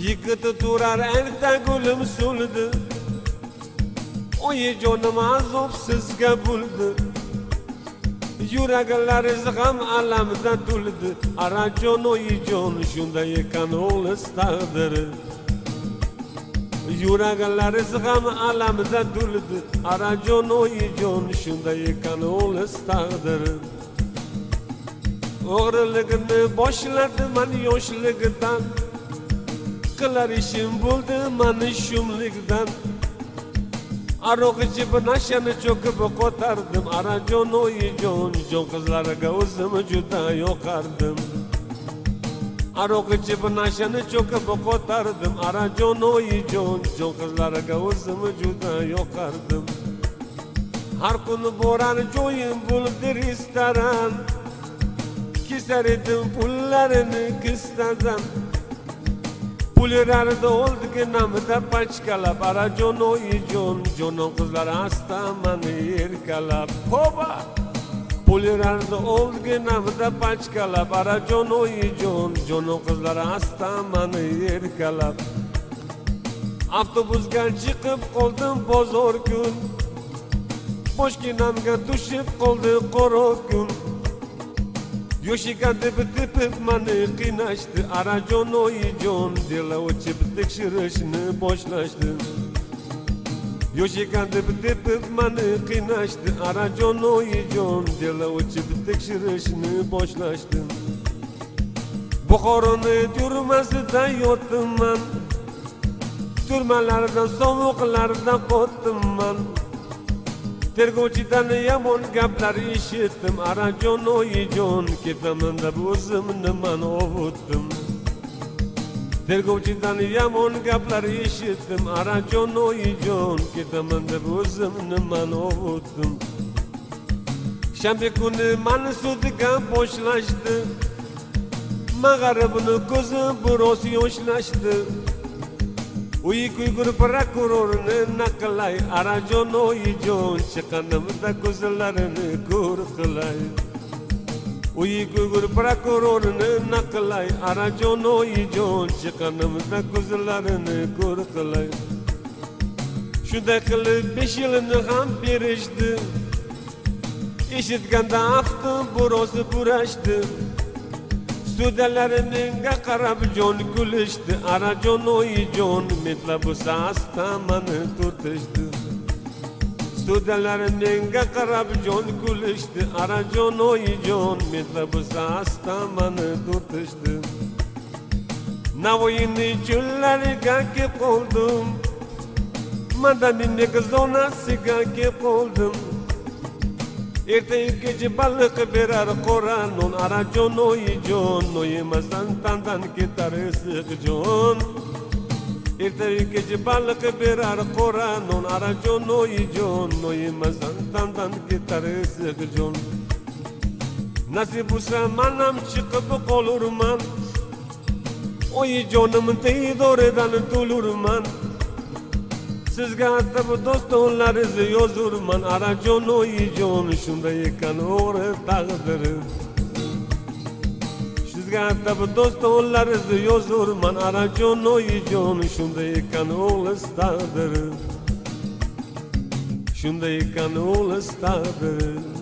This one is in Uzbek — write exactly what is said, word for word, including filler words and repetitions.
Yigiti turar erta gulim so'ldi, oyi jonim azob sizga bo'ldi. Yuraklaringiz ham alamda to'ldi. Arajon oyijon shunday ekan o'g'liz taqdiri. Yuraklaringiz ham alamda to'ldi. Arajon oyijon shunday ekan o'g'liz taqdiri. O'g'riligimni boshladim men yoshligidan, qilar ishim bo'ldi mani shumlikdan. Aroq ichib nashani cho'kib qotardim. Arajon oyijon jon qizlarga o'zim juda yoqardim. Aroq ichib nashani cho'kib qotardim. Arajon oyijon jon qizlarga o'zim juda yoqardim. Har kuni borar joyim bo'ldi restoran, kesar edim pullarini kistadan. Pullarida oldiga namida pachkalab. Arajon oyijon jonon qizlar asta mani erkalab. Hoba! Pullarida oldiga namida pachkalab. Arajon oyijon jonon qizlar asta mani erkalab. Avtobusga chiqib qoldim bozor kun, boshginamga tushib qoldi qora kun. Yoshika deb tepib mani qiynashdi. Arajon oyijon dela o'chib tekshirishni boshlashdi. Yoshika deb tepib mani qiynashdi. Arajon oyijon dela o'chib tekshirishni boshlashdi. Buxoroni turmasida yotdim man, turmalardan sovuqlardan qotdim man. Tergovchidan yomon gaplar eshitdim. Arajon oyijon ketaman deb o'zimni man ovutdim. Tergovchidan yomon gaplar eshitdim. Arajon oyijon ketaman deb o'zimni man ovutdim. Shanba kuni mani sudga boshlashdi. Mag'aribni ko'zi biroz yoshlashdi. Uy kuygur prokurorni naqlay. Arajon oyijon chiqqanimda ko'zlarini ko'r qilay. Uy kuygur prokurorni naqlay. Arajon oyijon chiqqanimda ko'zlarini ko'r qilay. Shunday qilib besh yilni ham berishdi. Eshitganda aftim biroz burashdi. Sudalarimga qarab jon kulishdi. Arajon oyijon metlab asta mani turtishdi. Sudalarimga qarab jon kulishdi. Arajon oyijon metlab asta mani turtishdi. Navoiyni cho'llariga kelib qoldim, Madanining zonasiga kelib qoldim. Ertaga kecha baliq berar qora non. Arajon oyijon noyemasdan tandan ketar issiq jon. Ertaga kecha baliq berar qora non. Arajon oyijon noyemasdan tandan ketar issiq jon. Nasib bo'lsa manam chiqib qolurman, oyijonim diydoridan to'lurman. Sizga atab dostonlaringizni yozurman. Arajon oyijon shunday ekan o'g'ri taqdiri. Sizga atab dostonlaringizni yozurman. Arajon oyijon shunday ekan o'g'liz taqdiri. Shunday ekan o'g'liz taqdiri.